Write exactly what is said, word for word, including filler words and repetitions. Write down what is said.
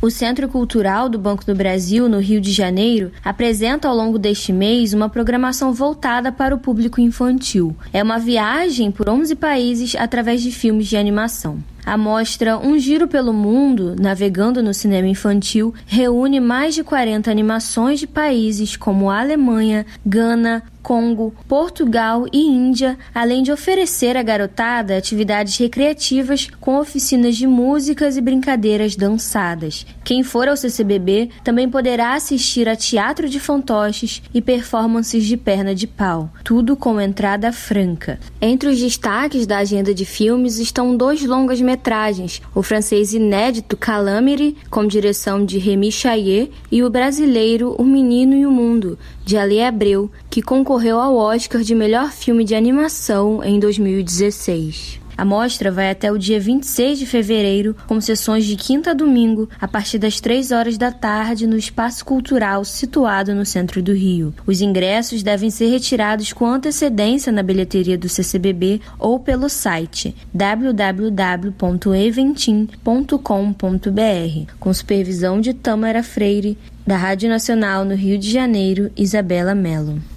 O Centro Cultural do Banco do Brasil, no Rio de Janeiro, apresenta ao longo deste mês uma programação voltada para o público infantil. É uma viagem por onze países através de filmes de animação. A mostra Um Giro pelo Mundo, Navegando no Cinema Infantil, reúne mais de quarenta animações de países como Alemanha, Gana, Congo, Portugal e Índia, além de oferecer à garotada atividades recreativas com oficinas de músicas e brincadeiras dançadas. Quem for ao C C B B também poderá assistir a teatro de fantoches e performances de perna de pau, tudo com entrada franca. Entre os destaques da agenda de filmes estão dois longas-metragens, o francês inédito Calamity, com direção de Rémi Chayet, e o brasileiro O Menino e o Mundo, de Ali Abreu, que concorreu ao Oscar de melhor filme de animação em dois mil e dezesseis. A mostra vai até o dia vinte e seis de fevereiro, com sessões de quinta a domingo, a partir das três horas da tarde, no Espaço Cultural situado no centro do Rio. Os ingressos devem ser retirados com antecedência na bilheteria do C C B B ou pelo site w w w ponto eventim ponto com ponto b r, com supervisão de Tâmara Freire, da Rádio Nacional no Rio de Janeiro, Isabela Mello.